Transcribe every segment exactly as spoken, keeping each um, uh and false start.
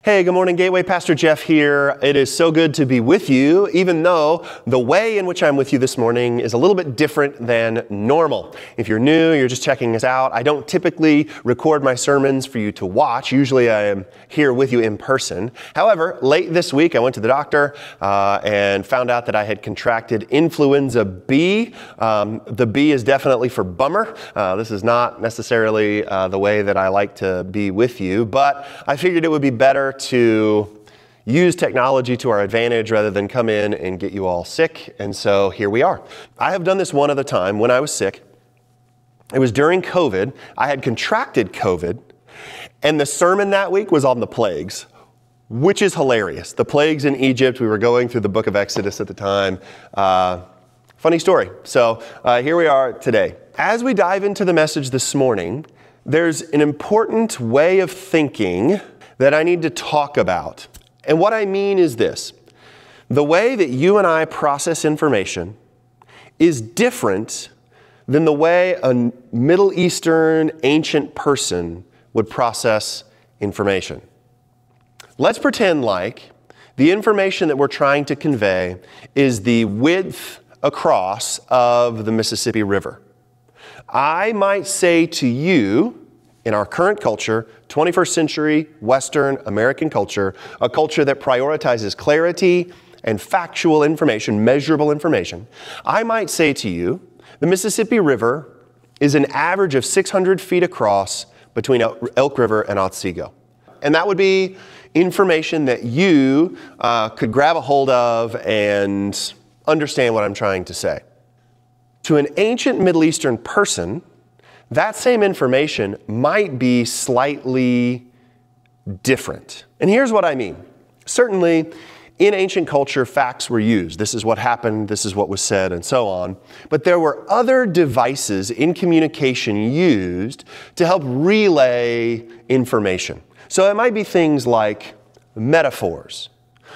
Hey, good morning, Gateway. Pastor Jeff here. It is so good to be with you, even though the way in which I'm with you this morning is a little bit different than normal. If you're new, you're just checking us out, I don't typically record my sermons for you to watch. Usually I am here with you in person. However, late this week, I went to the doctor uh, and found out that I had contracted influenza B. Um, the B is definitely for bummer. Uh, this is not necessarily uh, the way that I like to be with you, but I figured it would be better to use technology to our advantage rather than come in and get you all sick. And so here we are. I have done this one other time when I was sick. It was during COVID. I had contracted COVID, and the sermon that week was on the plagues, which is hilarious. The plagues in Egypt. We were going through the book of Exodus at the time. Uh, funny story. So uh, here we are today. As we dive into the message this morning, there's an important way of thinking that I need to talk about. And what I mean is this: the way that you and I process information is different than the way a Middle Eastern ancient person would process information. Let's pretend like the information that we're trying to convey is the width across of the Mississippi River. I might say to you, in our current culture, twenty-first century Western American culture, a culture that prioritizes clarity and factual information, measurable information, I might say to you, the Mississippi River is an average of six hundred feet across between Elk River and Otsego. And that would be information that you uh, could grab a hold of and understand what I'm trying to say. To an ancient Middle Eastern person, that same information might be slightly different. And here's what I mean. Certainly, in ancient culture, facts were used. This is what happened, this is what was said, and so on. But there were other devices in communication used to help relay information. So it might be things like metaphors,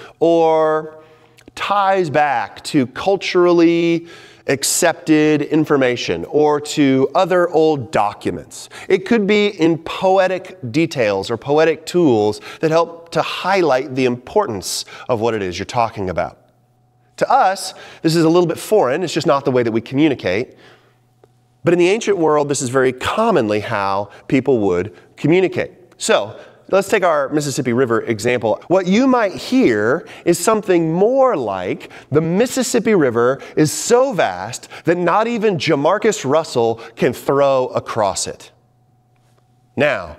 or ties back to culturally accepted information or to other old documents. It could be in poetic details or poetic tools that help to highlight the importance of what it is you're talking about. To us, this is a little bit foreign. It's just not the way that we communicate. But in the ancient world, this is very commonly how people would communicate. So, let's take our Mississippi River example. What you might hear is something more like, the Mississippi River is so vast that not even Jamarcus Russell can throw across it. Now,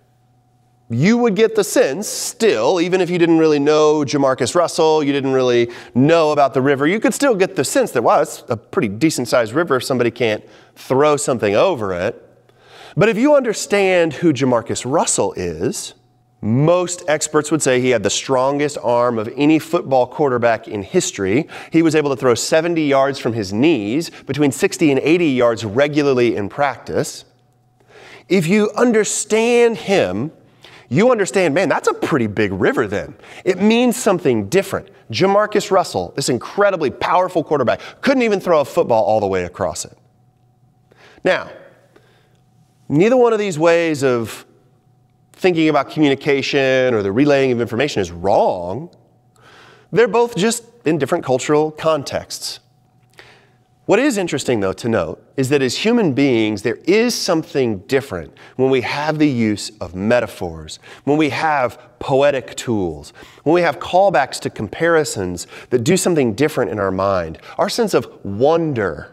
you would get the sense still, even if you didn't really know Jamarcus Russell, you didn't really know about the river, you could still get the sense that, wow, it's a pretty decent sized river if somebody can't throw something over it. But if you understand who Jamarcus Russell is, most experts would say he had the strongest arm of any football quarterback in history. He was able to throw seventy yards from his knees, between sixty and eighty yards regularly in practice. If you understand him, you understand, man, that's a pretty big river then. It means something different. Jamarcus Russell, this incredibly powerful quarterback, couldn't even throw a football all the way across it. Now, neither one of these ways of thinking about communication or the relaying of information is wrong. They're both just in different cultural contexts. What is interesting, though, to note is that as human beings, there is something different when we have the use of metaphors, when we have poetic tools, when we have callbacks to comparisons that do something different in our mind. Our sense of wonder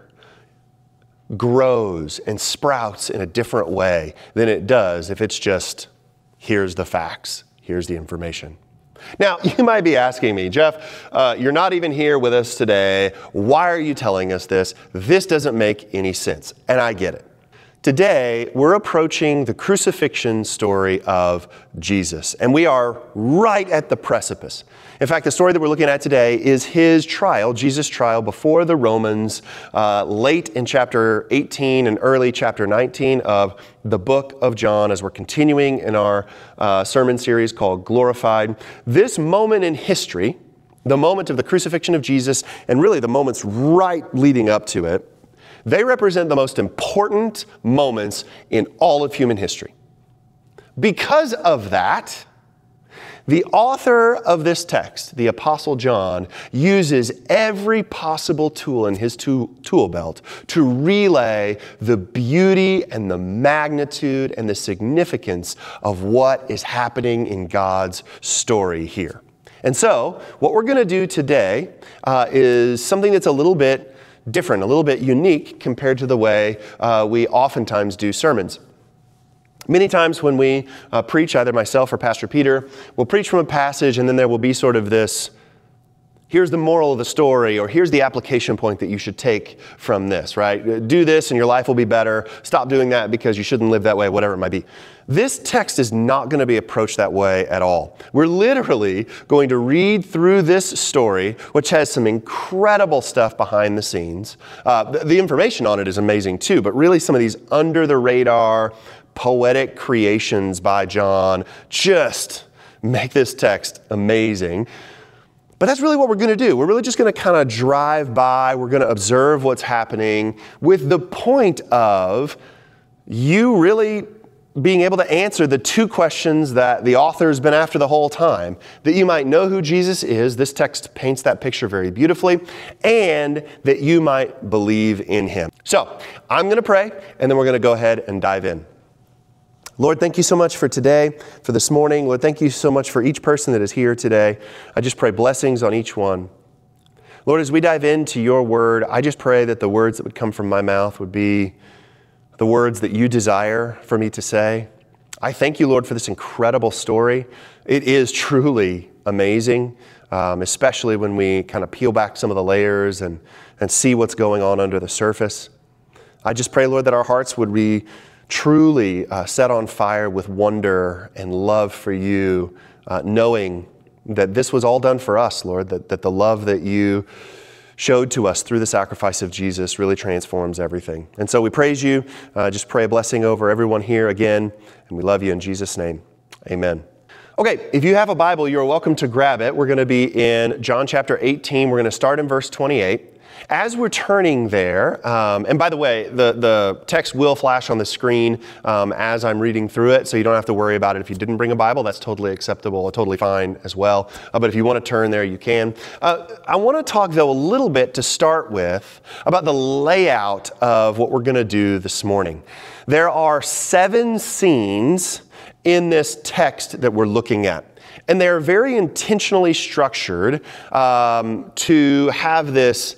grows and sprouts in a different way than it does if it's just, here's the facts, here's the information. Now, you might be asking me, Jeff, uh, you're not even here with us today. Why are you telling us this? This doesn't make any sense. And I get it. Today, we're approaching the crucifixion story of Jesus, and we are right at the precipice. In fact, the story that we're looking at today is his trial, Jesus' trial before the Romans, uh, late in chapter eighteen and early chapter nineteen of the book of John, as we're continuing in our uh, sermon series called Glorified. This moment in history, the moment of the crucifixion of Jesus, and really the moments right leading up to it, they represent the most important moments in all of human history. Because of that, The author of this text, the Apostle John, uses every possible tool in his tool, tool belt to relay the beauty and the magnitude and the significance of what is happening in God's story here. And so, what we're going to do today uh, is something that's a little bit different, a little bit unique compared to the way uh, we oftentimes do sermons. Many times when we uh, preach, either myself or Pastor Peter, we'll preach from a passage and then there will be sort of this, here's the moral of the story, or here's the application point that you should take from this, right? Do this and your life will be better. Stop doing that because you shouldn't live that way, whatever it might be. This text is not going to be approached that way at all. We're literally going to read through this story, which has some incredible stuff behind the scenes. Uh, the, the information on it is amazing too, but really some of these under the radar, poetic creations by John just make this text amazing. But that's really what we're going to do. We're really just going to kind of drive by. We're going to observe what's happening with the point of you really being able to answer the two questions that the author's been after the whole time. That you might know who Jesus is. This text paints that picture very beautifully. And that you might believe in him. So I'm going to pray, and then we're going to go ahead and dive in. Lord, thank you so much for today, for this morning. Lord, thank you so much for each person that is here today. I just pray blessings on each one. Lord, as we dive into your word, I just pray that the words that would come from my mouth would be the words that you desire for me to say. I thank you, Lord, for this incredible story. It is truly amazing, um, especially when we kind of peel back some of the layers and, and see what's going on under the surface. I just pray, Lord, that our hearts would be truly uh, set on fire with wonder and love for you, uh, knowing that this was all done for us, Lord, that, that the love that you showed to us through the sacrifice of Jesus really transforms everything. And so we praise you, uh, just pray a blessing over everyone here again, and we love you in Jesus' name. Amen. Okay, if you have a Bible, you're welcome to grab it. We're going to be in John chapter eighteen. We're going to start in verse twenty-eight. As we're turning there, um, and by the way, the, the text will flash on the screen um, as I'm reading through it, so you don't have to worry about it. If you didn't bring a Bible, that's totally acceptable, totally fine as well. Uh, but if you want to turn there, you can. Uh, I want to talk, though, a little bit to start with about the layout of what we're going to do this morning. There are seven scenes in this text that we're looking at. And they're very intentionally structured um, to have this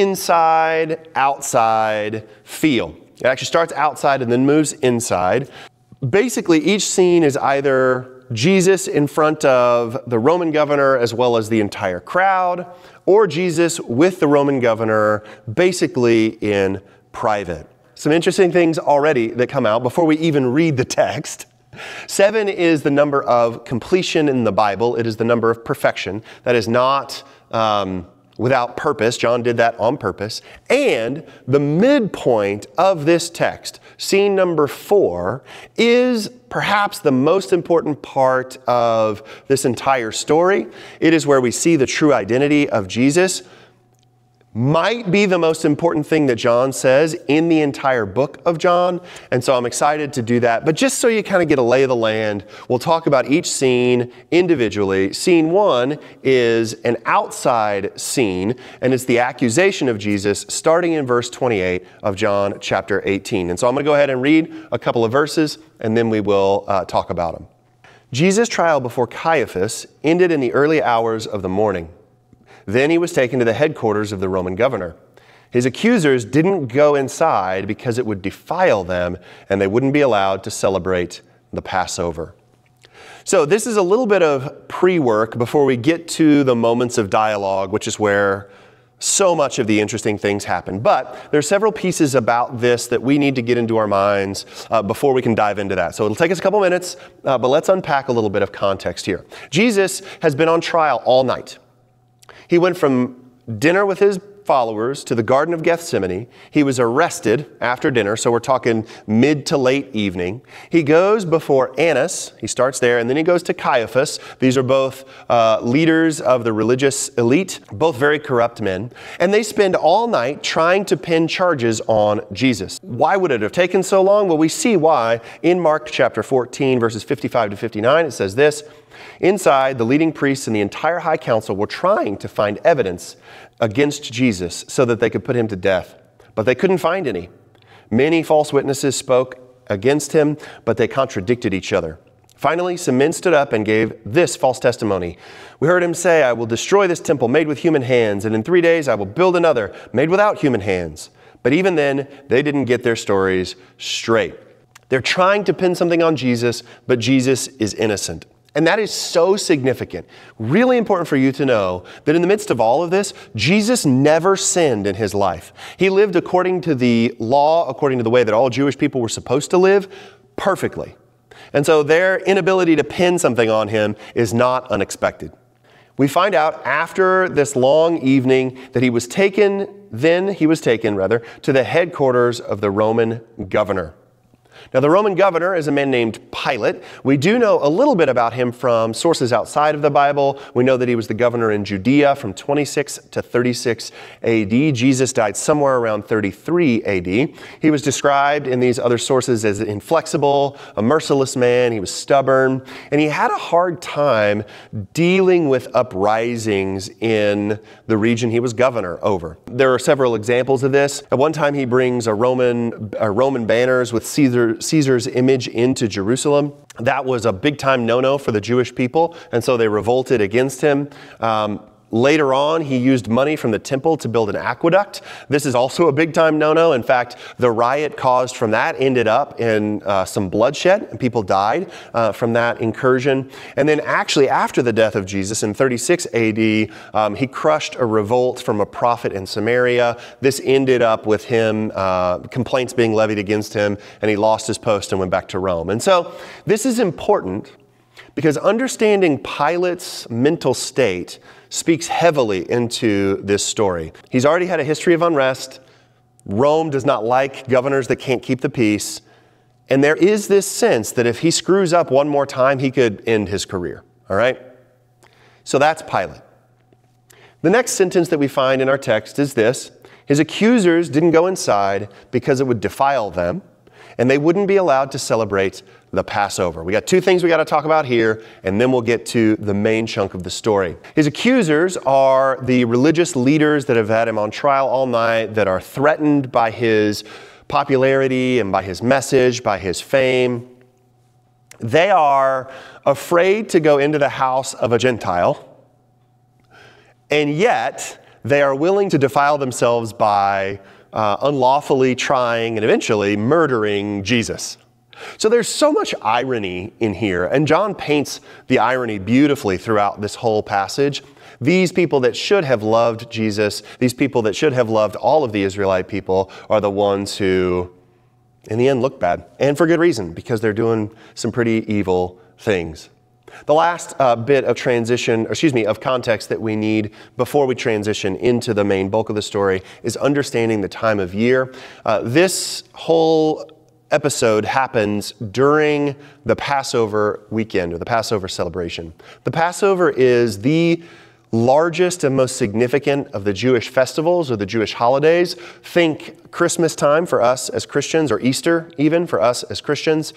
inside, outside feel. It actually starts outside and then moves inside. Basically, each scene is either Jesus in front of the Roman governor as well as the entire crowd, or Jesus with the Roman governor, basically in private. Some interesting things already that come out before we even read the text. Seven is the number of completion in the Bible. It is the number of perfection. That is not um, without purpose. John did that on purpose. And the midpoint of this text, scene number four, is perhaps the most important part of this entire story. It is where we see the true identity of Jesus. Might be the most important thing that John says in the entire book of John. And so I'm excited to do that. But just so you kind of get a lay of the land, we'll talk about each scene individually. Scene one is an outside scene, and it's the accusation of Jesus starting in verse twenty-eight of John chapter eighteen. And so I'm going to go ahead and read a couple of verses, and then we will uh, talk about them. Jesus' trial before Caiaphas ended in the early hours of the morning. Then he was taken to the headquarters of the Roman governor. His accusers didn't go inside because it would defile them and they wouldn't be allowed to celebrate the Passover. So this is a little bit of pre-work before we get to the moments of dialogue, which is where so much of the interesting things happen. But there are several pieces about this that we need to get into our minds uh, before we can dive into that. So it'll take us a couple minutes, uh, but let's unpack a little bit of context here. Jesus has been on trial all night. He went from dinner with his followers to the Garden of Gethsemane. He was arrested after dinner, so we're talking mid to late evening. He goes before Annas, he starts there, and then he goes to Caiaphas. These are both uh, leaders of the religious elite, both very corrupt men. And they spend all night trying to pin charges on Jesus. Why would it have taken so long? Well, we see why in Mark chapter fourteen, verses fifty-five to fifty-nine. It says this: Inside, the leading priests and the entire high council were trying to find evidence against Jesus so that they could put him to death, but they couldn't find any. Many false witnesses spoke against him, but they contradicted each other. Finally, some men stood up and gave this false testimony. We heard him say, "I will destroy this temple made with human hands, and in three days I will build another made without human hands." But even then, they didn't get their stories straight. They're trying to pin something on Jesus, but Jesus is innocent. And that is so significant. Really important for you to know that in the midst of all of this, Jesus never sinned in his life. He lived according to the law, according to the way that all Jewish people were supposed to live, perfectly. And so their inability to pin something on him is not unexpected. We find out after this long evening that he was taken, then he was taken, rather, to the headquarters of the Roman governor. Now, the Roman governor is a man named Pilate. We do know a little bit about him from sources outside of the Bible. We know that he was the governor in Judea from twenty-six to thirty-six A D. Jesus died somewhere around thirty-three A D. He was described in these other sources as inflexible, a merciless man. He was stubborn, and he had a hard time dealing with uprisings in the region he was governor over. There are several examples of this. At one time, he brings a Roman, uh, Roman banners with Caesar Caesar's image into Jerusalem. That was a big time no-no for the Jewish people, and so they revolted against him. Um, Later on, he used money from the temple to build an aqueduct. This is also a big time no-no. In fact, the riot caused from that ended up in uh, some bloodshed, and people died uh, from that incursion. And then actually after the death of Jesus in thirty-six A D, um, he crushed a revolt from a prophet in Samaria. This ended up with him, uh, complaints being levied against him, and he lost his post and went back to Rome. And so this is important because understanding Pilate's mental state speaks heavily into this story. He's already had a history of unrest. Rome does not like governors that can't keep the peace. And there is this sense that if he screws up one more time, he could end his career. All right? So that's Pilate. The next sentence that we find in our text is this: his accusers didn't go inside because it would defile them, and they wouldn't be allowed to celebrate the Passover. We got two things we got to talk about here, and then we'll get to the main chunk of the story. His accusers are the religious leaders that have had him on trial all night, that are threatened by his popularity and by his message, by his fame. They are afraid to go into the house of a Gentile, and yet they are willing to defile themselves by uh, unlawfully trying and eventually murdering Jesus. So there's so much irony in here, and John paints the irony beautifully throughout this whole passage. These people that should have loved Jesus, these people that should have loved all of the Israelite people, are the ones who, in the end, look bad. And for good reason, because they're doing some pretty evil things. The last uh, bit of transition, or excuse me, of context that we need before we transition into the main bulk of the story is understanding the time of year. Uh, this whole episode happens during the Passover weekend, or the Passover celebration. The Passover is the largest and most significant of the Jewish festivals or the Jewish holidays. Think Christmas time for us as Christians, or Easter even for us as Christians.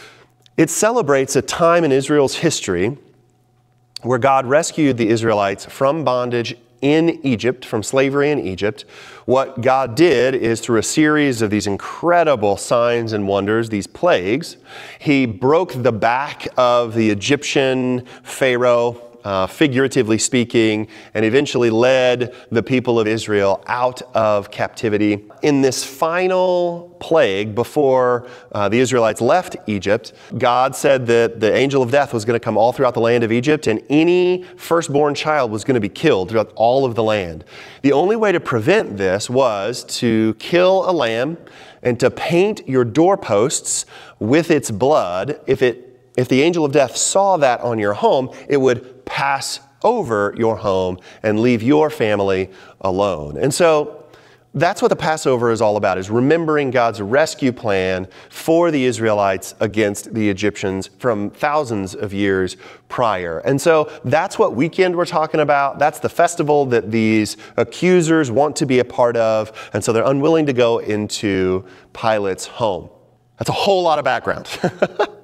It celebrates a time in Israel's history where God rescued the Israelites from bondage in Egypt, from slavery in Egypt. What God did is, through a series of these incredible signs and wonders, these plagues, he broke the back of the Egyptian Pharaoh, uh, figuratively speaking, and eventually led the people of Israel out of captivity. In this final plague, before uh, the Israelites left Egypt, God said that the angel of death was going to come all throughout the land of Egypt, and any firstborn child was going to be killed throughout all of the land. The only way to prevent this was to kill a lamb and to paint your doorposts with its blood. If it If the angel of death saw that on your home, it would pass over your home and leave your family alone. And so that's what the Passover is all about, is remembering God's rescue plan for the Israelites against the Egyptians from thousands of years prior. And so that's what weekend we're talking about. That's the festival that these accusers want to be a part of. And so they're unwilling to go into Pilate's home. That's a whole lot of background.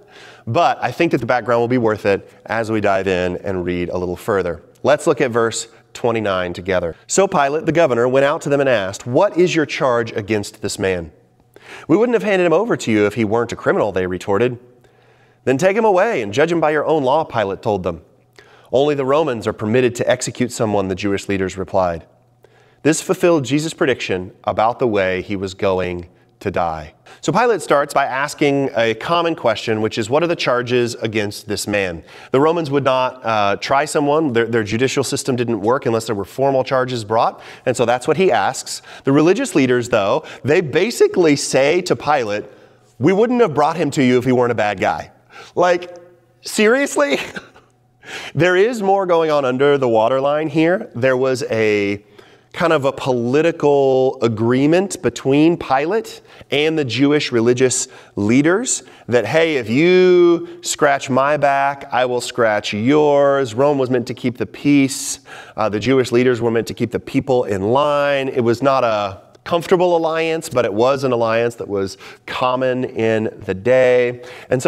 But I think that the background will be worth it as we dive in and read a little further. Let's look at verse twenty-nine together. So Pilate, the governor, went out to them and asked, "What is your charge against this man?" "We wouldn't have handed him over to you if he weren't a criminal," they retorted. "Then take him away and judge him by your own law," Pilate told them. "Only the Romans are permitted to execute someone," the Jewish leaders replied. This fulfilled Jesus' prediction about the way he was going to die. So Pilate starts by asking a common question, which is, what are the charges against this man? The Romans would not uh, try someone. Their, their judicial system didn't work unless there were formal charges brought. And so that's what he asks. The religious leaders, though, they basically say to Pilate, "We wouldn't have brought him to you if he weren't a bad guy." Like, seriously? There is more going on under the waterline here. There was a kind of a political agreement between Pilate and the Jewish religious leaders that, hey, if you scratch my back, I will scratch yours. Rome was meant to keep the peace. Uh, the Jewish leaders were meant to keep the people in line. It was not a comfortable alliance, but it was an alliance that was common in the day. And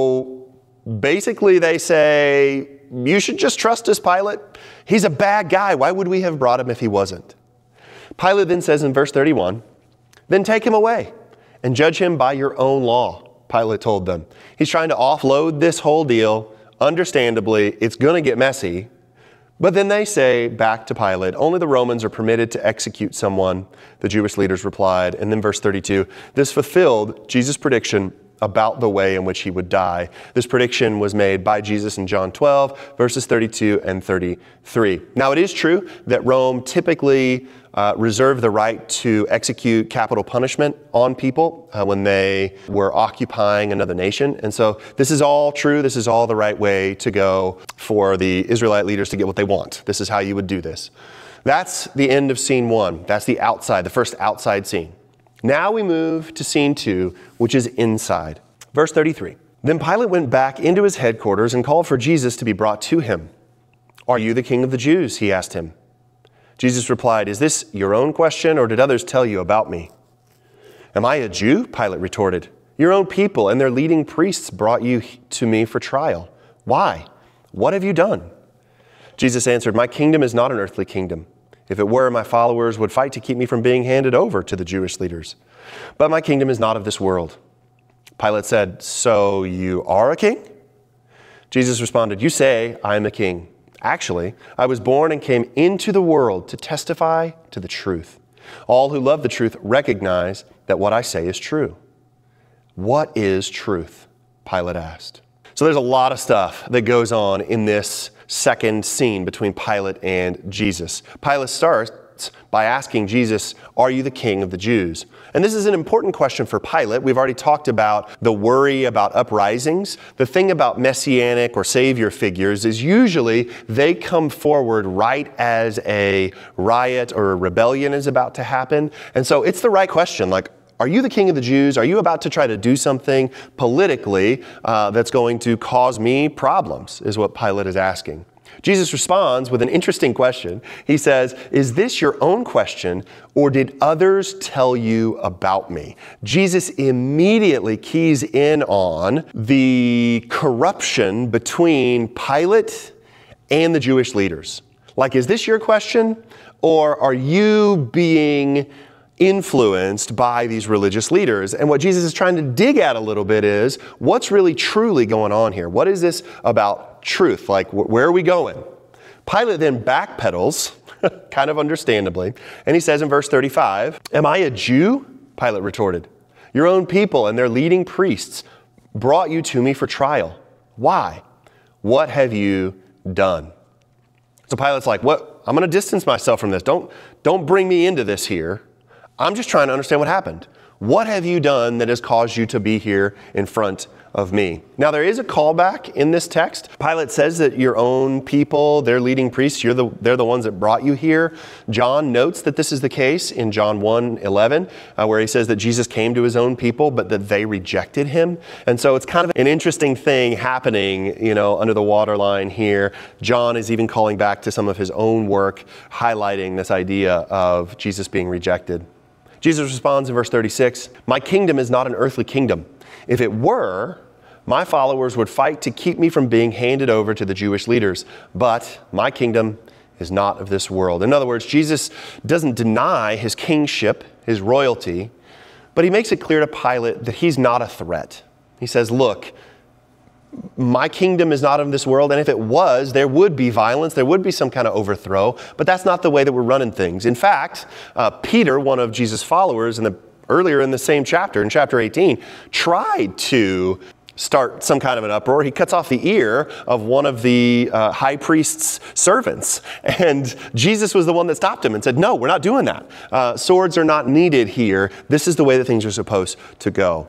so basically they say, you should just trust us, Pilate. He's a bad guy. Why would we have brought him if he wasn't? Pilate then says in verse thirty-one, "Then take him away and judge him by your own law," Pilate told them. He's trying to offload this whole deal. Understandably, it's going to get messy. But then they say back to Pilate, "Only the Romans are permitted to execute someone," the Jewish leaders replied. And then verse thirty-two, this fulfilled Jesus' prediction about the way in which he would die. This prediction was made by Jesus in John twelve, verses thirty-two and thirty-three. Now, it is true that Rome typically uh, reserved the right to execute capital punishment on people uh, when they were occupying another nation. And so this is all true. This is all the right way to go for the Israelite leaders to get what they want. This is how you would do this. That's the end of scene one. That's the outside, the first outside scene. Now we move to scene two, which is inside. Verse thirty-three. Then Pilate went back into his headquarters and called for Jesus to be brought to him. "Are you the king of the Jews?" he asked him. Jesus replied, "Is this your own question, or did others tell you about me?" "Am I a Jew?" Pilate retorted. "Your own people and their leading priests brought you to me for trial. Why? What have you done?" Jesus answered, "My kingdom is not an earthly kingdom. If it were, my followers would fight to keep me from being handed over to the Jewish leaders. But my kingdom is not of this world." Pilate said, "So you are a king?" Jesus responded, "You say I am a king. Actually, I was born and came into the world to testify to the truth. All who love the truth recognize that what I say is true." "What is truth?" Pilate asked. So there's a lot of stuff that goes on in this second scene between Pilate and Jesus. Pilate starts by asking Jesus, "Are you the king of the Jews?" And this is an important question for Pilate. We've already talked about the worry about uprisings. The thing about messianic or savior figures is usually they come forward right as a riot or a rebellion is about to happen. And so it's the right question, like, are you the king of the Jews? Are you about to try to do something politically uh, that's going to cause me problems, is what Pilate is asking. Jesus responds with an interesting question. He says, "Is this your own question, or did others tell you about me?" Jesus immediately keys in on the corruption between Pilate and the Jewish leaders. Like, is this your question, or are you being influenced by these religious leaders? And what Jesus is trying to dig at a little bit is, what's really truly going on here? What is this about truth? Like, wh- where are we going? Pilate then backpedals, kind of understandably, and he says in verse thirty-five, "Am I a Jew?" Pilate retorted. "Your own people and their leading priests brought you to me for trial. Why? What have you done?" So Pilate's like, "What? I'm going to distance myself from this. Don't, don't bring me into this here. I'm just trying to understand what happened. What have you done that has caused you to be here in front of me?" Now, there is a callback in this text. Pilate says that your own people, their leading priests, you're the, they're the ones that brought you here. John notes that this is the case in John one eleven, uh, where he says that Jesus came to his own people, but that they rejected him. And so it's kind of an interesting thing happening, you know, under the waterline here. John is even calling back to some of his own work, highlighting this idea of Jesus being rejected. Jesus responds in verse thirty-six, "My kingdom is not an earthly kingdom. If it were, my followers would fight to keep me from being handed over to the Jewish leaders. But my kingdom is not of this world. In other words, Jesus doesn't deny his kingship, his royalty, but he makes it clear to Pilate that he's not a threat. He says, look, my kingdom is not of this world, and if it was, there would be violence, there would be some kind of overthrow, but that's not the way that we're running things. In fact, uh, Peter, one of Jesus' followers, in the, earlier in the same chapter, in chapter eighteen, tried to start some kind of an uproar. He cuts off the ear of one of the uh, high priest's servants, and Jesus was the one that stopped him and said, no, we're not doing that. Uh, swords are not needed here. This is the way that things are supposed to go.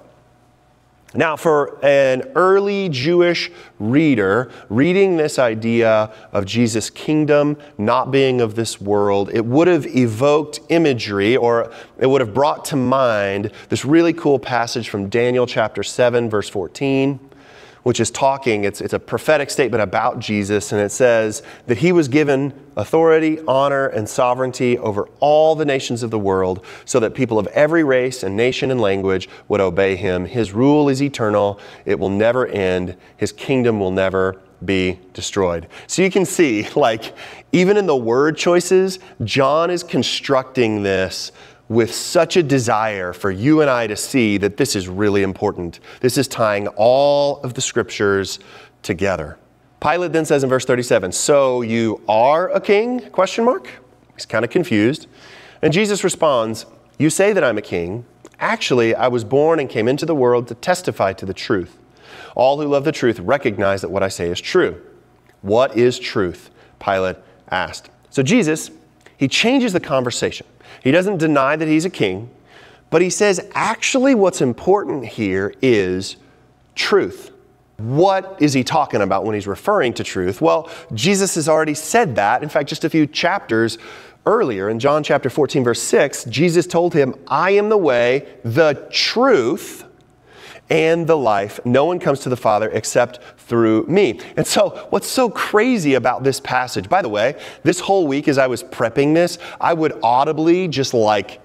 Now, for an early Jewish reader, reading this idea of Jesus' kingdom not being of this world, it would have evoked imagery, or it would have brought to mind this really cool passage from Daniel chapter seven, verse fourteen, which is talking, it's, it's a prophetic statement about Jesus, and it says that he was given authority, honor, and sovereignty over all the nations of the world, so that people of every race and nation and language would obey him. His rule is eternal. It will never end. His kingdom will never be destroyed. So you can see, like, even in the word choices, John is constructing this with such a desire for you and I to see that this is really important. This is tying all of the scriptures together. Pilate then says in verse thirty-seven, so you are a king? Question mark. He's kind of confused. And Jesus responds, you say that I'm a king. Actually, I was born and came into the world to testify to the truth. All who love the truth recognize that what I say is true. What is truth? Pilate asked. So Jesus, he changes the conversation. He doesn't deny that he's a king, but he says, actually, what's important here is truth. What is he talking about when he's referring to truth? Well, Jesus has already said that. In fact, just a few chapters earlier, in John chapter fourteen, verse six, Jesus told him, I am the way, the truth, and the life. No one comes to the Father except through me. And so what's so crazy about this passage, by the way, this whole week as I was prepping this, I would audibly just like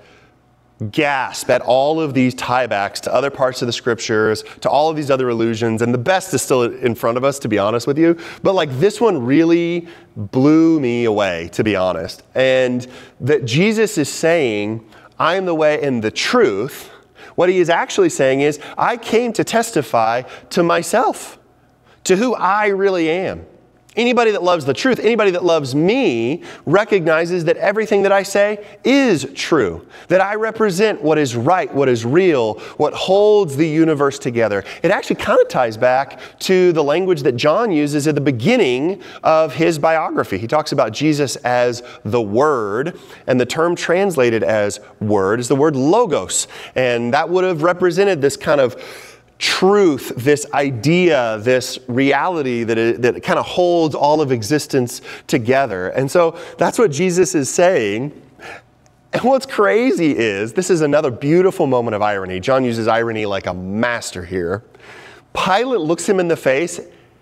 gasp at all of these tiebacks to other parts of the scriptures, to all of these other allusions, and the best is still in front of us, to be honest with you. But like this one really blew me away, to be honest. And that Jesus is saying, I am the way and the truth. What he is actually saying is, I came to testify to myself, to who I really am. Anybody that loves the truth, anybody that loves me, recognizes that everything that I say is true, that I represent what is right, what is real, what holds the universe together. It actually kind of ties back to the language that John uses at the beginning of his biography. He talks about Jesus as the Word, and the term translated as Word is the word logos, and that would have represented this kind of truth, this idea, this reality that it, that it kind of holds all of existence together. And so that's what Jesus is saying. And what's crazy is, this is another beautiful moment of irony. John uses irony like a master here. Pilate looks him in the face,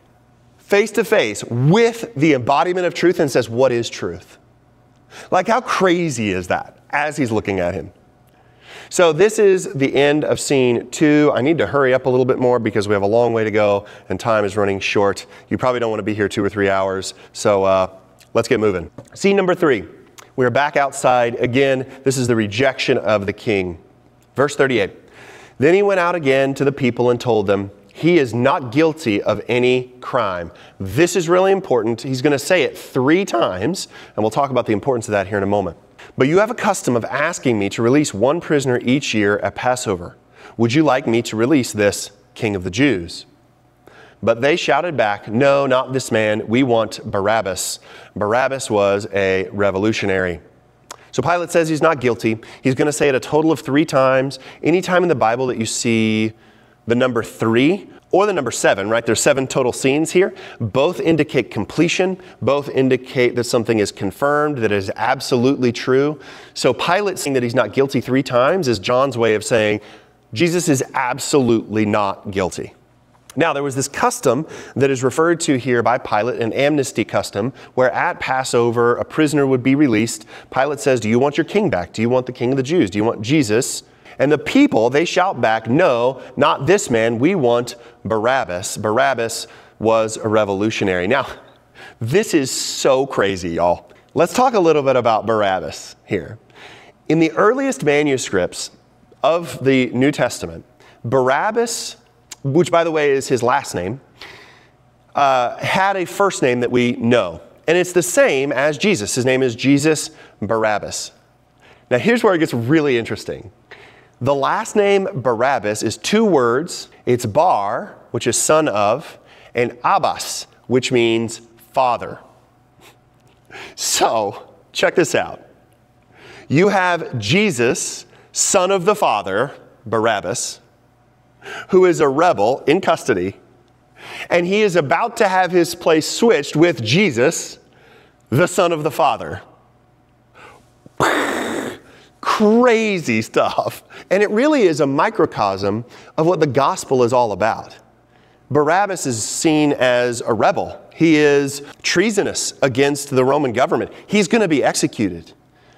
face to face, with the embodiment of truth and says, what is truth? Like, how crazy is that as he's looking at him? So this is the end of scene two. I need to hurry up a little bit more because we have a long way to go and time is running short. You probably don't want to be here two or three hours. So uh, let's get moving. Scene number three. We're back outside again. This is the rejection of the king. Verse thirty-eight. Then he went out again to the people and told them, he is not guilty of any crime. This is really important. He's going to say it three times, and we'll talk about the importance of that here in a moment. But you have a custom of asking me to release one prisoner each year at Passover. Would you like me to release this King of the Jews? But they shouted back, no, not this man. We want Barabbas. Barabbas was a revolutionary. So Pilate says he's not guilty. He's going to say it a total of three times. Anytime in the Bible that you see the number three or the number seven, right? There's seven total scenes here. Both indicate completion. Both indicate that something is confirmed, that it is absolutely true. So Pilate saying that he's not guilty three times is John's way of saying Jesus is absolutely not guilty. Now, there was this custom that is referred to here by Pilate, an amnesty custom, where at Passover, a prisoner would be released. Pilate says, do you want your king back? Do you want the King of the Jews? Do you want Jesus? And the people, they shout back, no, not this man. We want Barabbas. Barabbas was a revolutionary. Now, this is so crazy, y'all. Let's talk a little bit about Barabbas here. In the earliest manuscripts of the New Testament, Barabbas, which by the way is his last name, uh, had a first name that we know. And it's the same as Jesus. His name is Jesus Barabbas. Now here's where it gets really interesting. The last name Barabbas is two words. It's Bar, which is son of, and Abbas, which means father. So, check this out. You have Jesus, son of the father, Barabbas, who is a rebel in custody, and he is about to have his place switched with Jesus, the son of the father. Crazy stuff. And it really is a microcosm of what the gospel is all about. Barabbas is seen as a rebel. He is treasonous against the Roman government. He's going to be executed.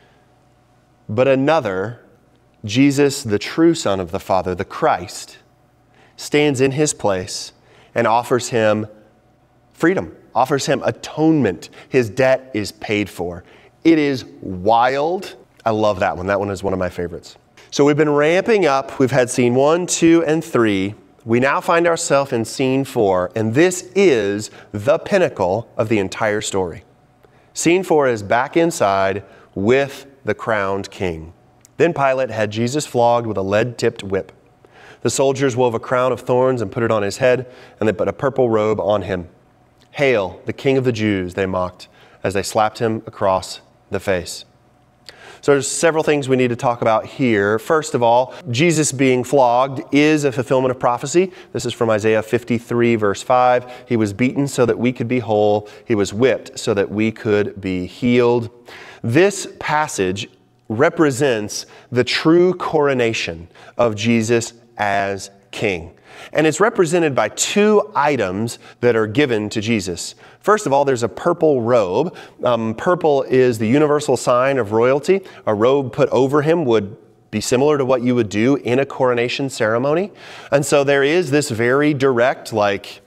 But another, Jesus, the true Son of the Father, the Christ, stands in his place and offers him freedom, offers him atonement. His debt is paid for. It is wild. I love that one. That one is one of my favorites. So we've been ramping up. We've had scene one, two, and three. We now find ourselves in scene four, and this is the pinnacle of the entire story. Scene four is back inside with the crowned king. Then Pilate had Jesus flogged with a lead-tipped whip. The soldiers wove a crown of thorns and put it on his head, and they put a purple robe on him. "Hail, the King of the Jews," they mocked as they slapped him across the face. So there's several things we need to talk about here. First of all, Jesus being flogged is a fulfillment of prophecy. This is from Isaiah fifty-three, verse five. He was beaten so that we could be whole. He was whipped so that we could be healed. This passage represents the true coronation of Jesus as king. And it's represented by two items that are given to Jesus. First of all, there's a purple robe. Um, purple is the universal sign of royalty. A robe put over him would be similar to what you would do in a coronation ceremony. And so there is this very direct, like,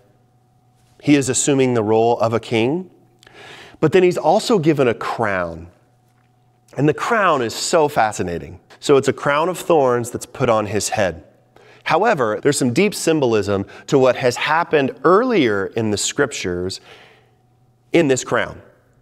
he is assuming the role of a king. But then he's also given a crown. And the crown is so fascinating. So it's a crown of thorns that's put on his head. However, there's some deep symbolism to what has happened earlier in the scriptures in this crown.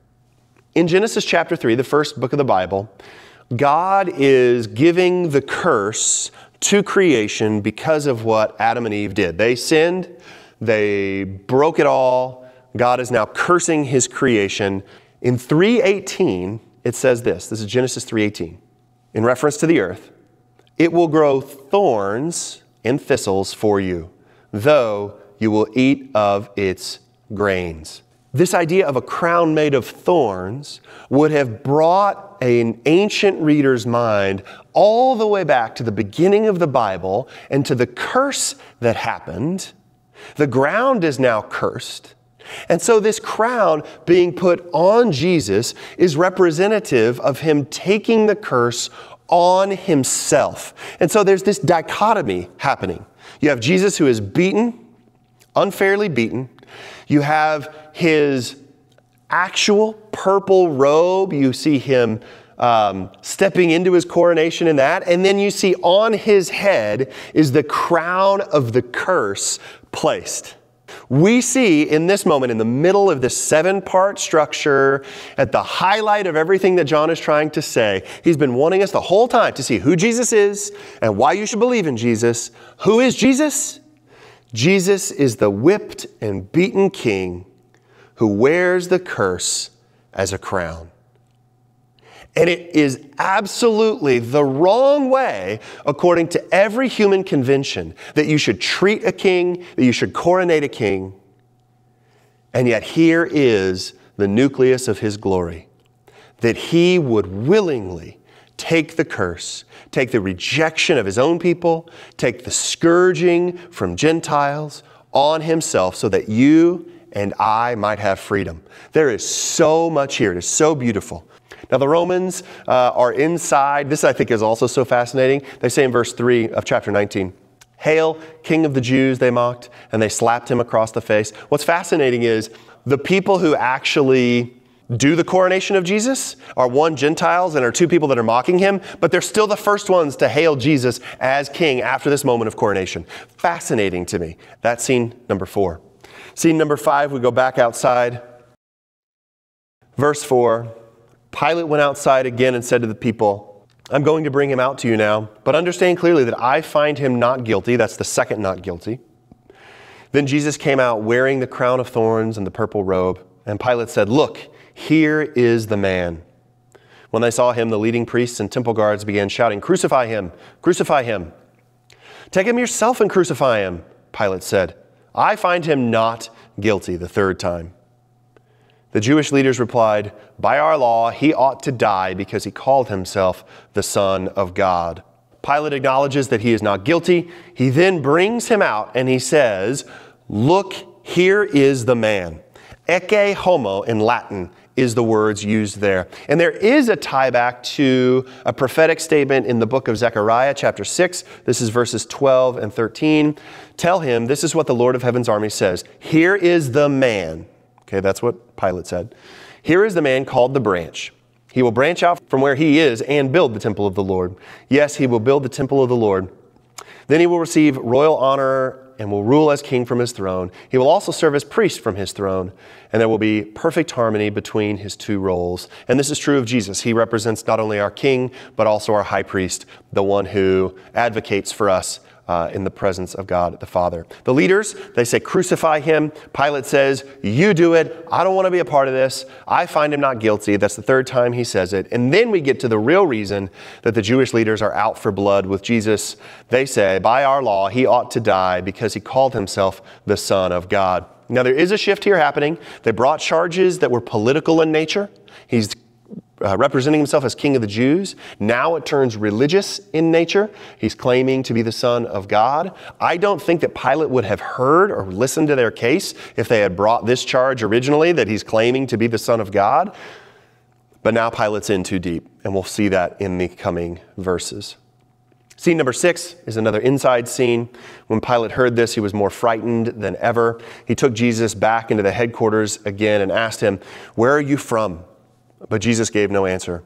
In Genesis chapter three, the first book of the Bible, God is giving the curse to creation because of what Adam and Eve did. They sinned, they broke it all. God is now cursing his creation. In three eighteen, it says this. This is Genesis three eighteen. In reference to the earth, "It will grow thorns and thistles for you, though you will eat of its grains." This idea of a crown made of thorns would have brought an ancient reader's mind all the way back to the beginning of the Bible and to the curse that happened. The ground is now cursed. And so this crown being put on Jesus is representative of him taking the curse on himself. And so there's this dichotomy happening. You have Jesus who is beaten, unfairly beaten. You have his actual purple robe. You see him um, stepping into his coronation in that. And then you see on his head is the crown of the curse placed. We see in this moment, in the middle of this seven-part structure, at the highlight of everything that John is trying to say, he's been wanting us the whole time to see who Jesus is and why you should believe in Jesus. Who is Jesus? Jesus is the whipped and beaten king who wears the curse as a crown. And it is absolutely the wrong way, according to every human convention, that you should treat a king, that you should coronate a king. And yet here is the nucleus of his glory, that he would willingly take the curse, take the rejection of his own people, take the scourging from Gentiles on himself so that you and I might have freedom. There is so much here. It is so beautiful. Now the Romans uh, are inside. This I think is also so fascinating. They say in verse three of chapter nineteen, "Hail, King of the Jews," they mocked, and they slapped him across the face. What's fascinating is the people who actually do the coronation of Jesus are one, Gentiles, and are two people that are mocking him, but they're still the first ones to hail Jesus as king after this moment of coronation. Fascinating to me. That's scene number four. Scene number five, we go back outside. Verse four, Pilate went outside again and said to the people, "I'm going to bring him out to you now, but understand clearly that I find him not guilty." That's the second not guilty. Then Jesus came out wearing the crown of thorns and the purple robe, and Pilate said, "Look, here is the man." When they saw him, the leading priests and temple guards began shouting, "Crucify him! Crucify him!" "Take him yourself and crucify him," Pilate said. "I find him not guilty," the third time. The Jewish leaders replied, "By our law, he ought to die because he called himself the Son of God." Pilate acknowledges that he is not guilty. He then brings him out and he says, "Look, here is the man." Ecce homo in Latin is the words used there. And there is a tie back to a prophetic statement in the book of Zechariah, chapter six. This is verses twelve and thirteen. "Tell him, this is what the Lord of heaven's army says. Here is the man." Okay, that's what Pilate said. "Here is the man called the branch. He will branch out from where he is and build the temple of the Lord. Yes, he will build the temple of the Lord. Then he will receive royal honor and will rule as king from his throne. He will also serve as priest from his throne, and there will be perfect harmony between his two roles." And this is true of Jesus. He represents not only our king, but also our high priest, the one who advocates for us uh, in the presence of God the Father. The leaders, they say, "Crucify him." Pilate says, "You do it. I don't want to be a part of this. I find him not guilty." That's the third time he says it. And then we get to the real reason that the Jewish leaders are out for blood with Jesus. They say, "By our law, he ought to die because he called himself the Son of God." Now there is a shift here happening. They brought charges that were political in nature. He's Uh, representing himself as King of the Jews. Now it turns religious in nature. He's claiming to be the Son of God. I don't think that Pilate would have heard or listened to their case if they had brought this charge originally, that he's claiming to be the Son of God. But now Pilate's in too deep, and we'll see that in the coming verses. Scene number six is another inside scene. When Pilate heard this, he was more frightened than ever. He took Jesus back into the headquarters again and asked him, "Where are you from?" But Jesus gave no answer.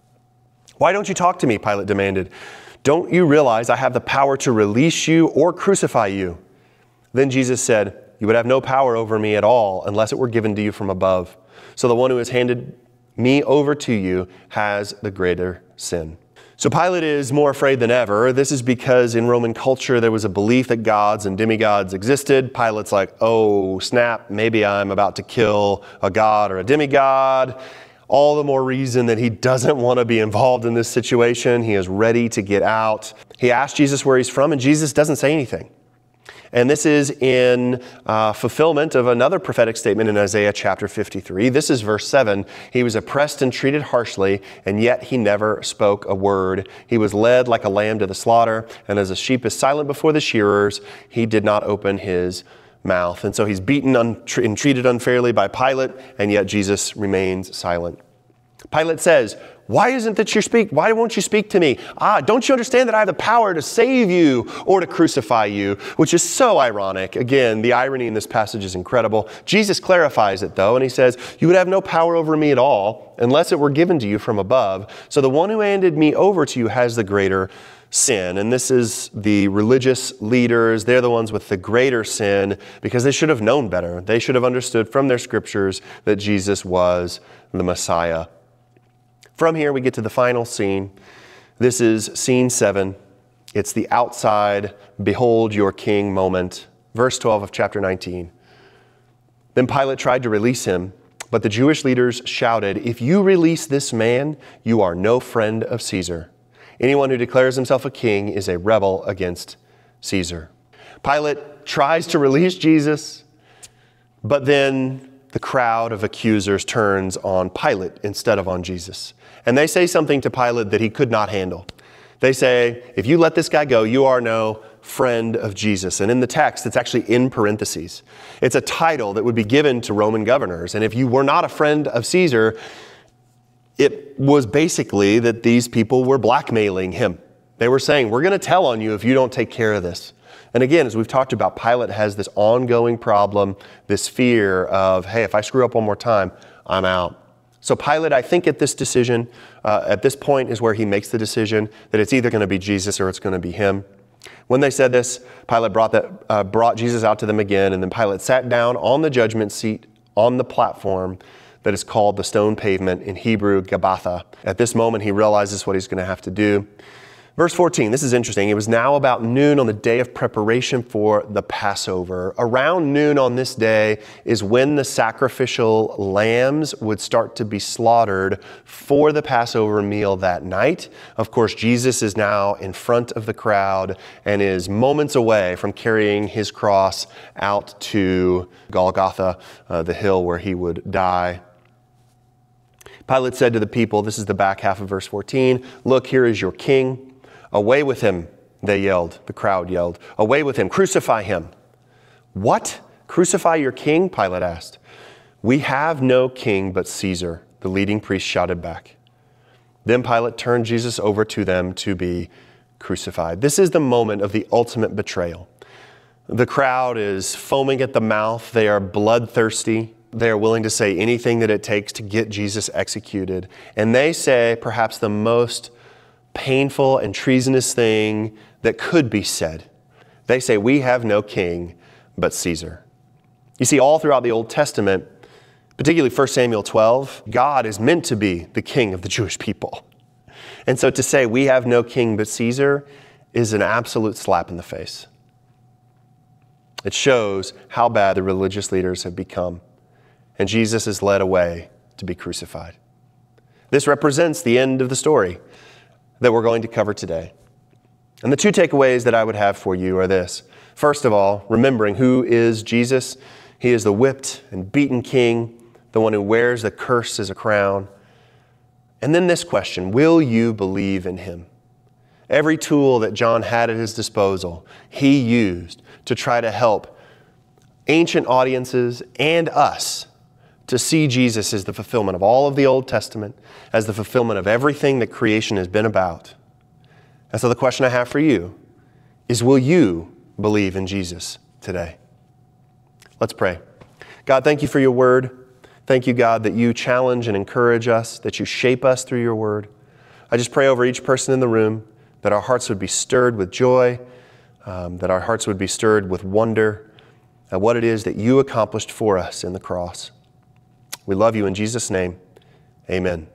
"Why don't you talk to me?" Pilate demanded. "Don't you realize I have the power to release you or crucify you?" Then Jesus said, "You would have no power over me at all unless it were given to you from above. So the one who has handed me over to you has the greater sin." So Pilate is more afraid than ever. This is because in Roman culture there was a belief that gods and demigods existed. Pilate's like, "Oh, snap, maybe I'm about to kill a god or a demigod." All the more reason that he doesn't want to be involved in this situation. He is ready to get out. He asks Jesus where he's from, and Jesus doesn't say anything. And this is in uh, fulfillment of another prophetic statement in Isaiah chapter fifty-three. This is verse seven. "He was oppressed and treated harshly, and yet he never spoke a word. He was led like a lamb to the slaughter, and as a sheep is silent before the shearers, he did not open his mouth." And so he's beaten un- and treated unfairly by Pilate, and yet Jesus remains silent. Pilate says, "Why isn't that you speak? Why won't you speak to me? Ah, don't you understand that I have the power to save you or to crucify you?" Which is so ironic. Again, the irony in this passage is incredible. Jesus clarifies it though, and he says, "You would have no power over me at all unless it were given to you from above. So the one who handed me over to you has the greater sin." And this is the religious leaders. They're the ones with the greater sin because they should have known better. They should have understood from their scriptures that Jesus was the Messiah. From here, we get to the final scene. This is scene seven. It's the outside, "Behold your king" moment. Verse twelve of chapter nineteen. "Then Pilate tried to release him, but the Jewish leaders shouted, 'If you release this man, you are no friend of Caesar. Anyone who declares himself a king is a rebel against Caesar.'" Pilate tries to release Jesus, but then the crowd of accusers turns on Pilate instead of on Jesus. And they say something to Pilate that he could not handle. They say, "If you let this guy go, you are no friend of Jesus." And in the text, it's actually in parentheses. It's a title that would be given to Roman governors. And if you were not a friend of Caesar, It was basically that these people were blackmailing him. They were saying, we're going to tell on you if you don't take care of this. And again, as we've talked about, Pilate has this ongoing problem, this fear of, hey, if I screw up one more time, I'm out. So Pilate, I think at this decision, uh, at this point is where he makes the decision that it's either going to be Jesus or it's going to be him. When they said this, Pilate brought, that, uh, brought Jesus out to them again, and then Pilate sat down on the judgment seat on the platform that is called the stone pavement, in Hebrew, Gabbatha. At this moment, he realizes what he's going to have to do. Verse fourteen, this is interesting. It was now about noon on the day of preparation for the Passover. Around noon on this day is when the sacrificial lambs would start to be slaughtered for the Passover meal that night. Of course, Jesus is now in front of the crowd and is moments away from carrying his cross out to Golgotha, uh, the hill where he would die. Pilate said to the people, this is the back half of verse fourteen, "Look, here is your king." "Away with him," they yelled. The crowd yelled. "Away with him. Crucify him." "What? Crucify your king?" Pilate asked. "We have no king but Caesar," the leading priest shouted back. Then Pilate turned Jesus over to them to be crucified. This is the moment of the ultimate betrayal. The crowd is foaming at the mouth. They are bloodthirsty. They are willing to say anything that it takes to get Jesus executed. And they say perhaps the most painful and treasonous thing that could be said. They say, "We have no king but Caesar." You see, all throughout the Old Testament, particularly First Samuel twelve, God is meant to be the king of the Jewish people. And so to say, "We have no king but Caesar," is an absolute slap in the face. It shows how bad the religious leaders have become. And Jesus is led away to be crucified. This represents the end of the story that we're going to cover today. And the two takeaways that I would have for you are this. First of all, remembering who is Jesus. He is the whipped and beaten king, the one who wears the curse as a crown. And then this question, will you believe in him? Every tool that John had at his disposal, he used to try to help ancient audiences and us to see Jesus as the fulfillment of all of the Old Testament, as the fulfillment of everything that creation has been about. And so the question I have for you is, will you believe in Jesus today? Let's pray. God, thank you for your word. Thank you, God, that you challenge and encourage us, that you shape us through your word. I just pray over each person in the room that our hearts would be stirred with joy, um, that our hearts would be stirred with wonder at what it is that you accomplished for us in the cross. We love you in Jesus' name. Amen.